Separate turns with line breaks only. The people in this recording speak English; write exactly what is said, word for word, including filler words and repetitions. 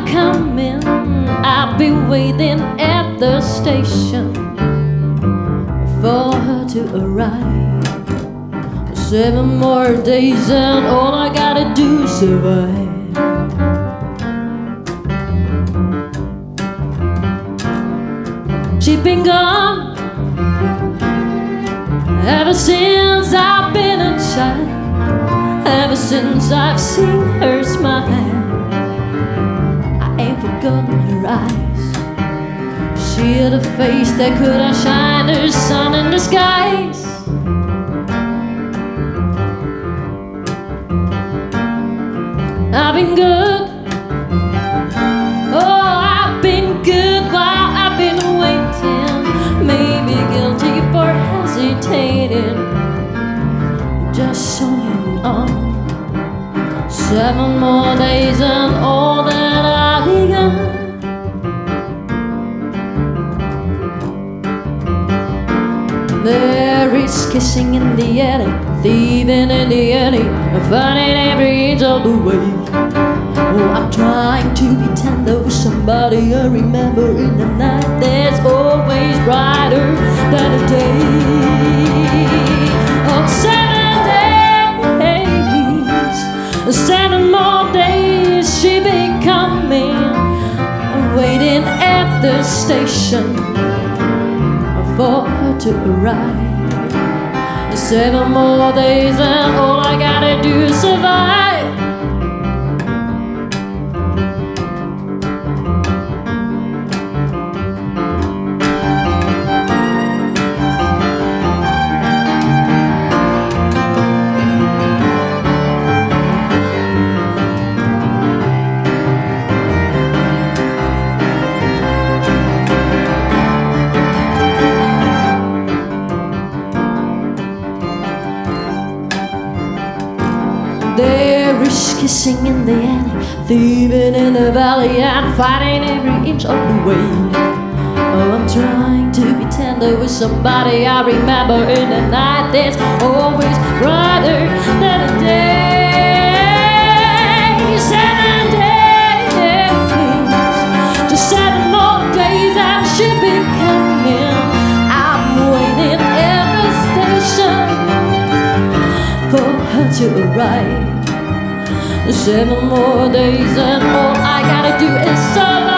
coming. I'll be waiting at the station for her to arrive. Seven more days and all I gotta do is survive. She's been gone ever since I've been a child, ever since I've seen her smile. I ain't forgotten her eyes. She had a face that could outshine the sun in the skies. I've been good, oh, I've been good while I've been waiting. Maybe guilty for hesitating, just hanging on. Seven more days and all that I've begun. There is kissing in the alley, thieving in the alley, finding every inch of the way. Oh, I'm trying to be tender with somebody I remember in the night that's always brighter than a day. Oh, seven days, seven more days, she be coming. I'm waiting at the station for her to arrive. Seven more days and all I gotta do is survive. There is kissing in the alley, thieving in the valley, and fighting every inch of the way. Oh, I'm trying to be tender with somebody I remember in the night that's always brighter than a day. Seven days, just seven more days, and she'll be coming. I'm waiting at the station for her to arrive. Seven more days and all I gotta do is survive.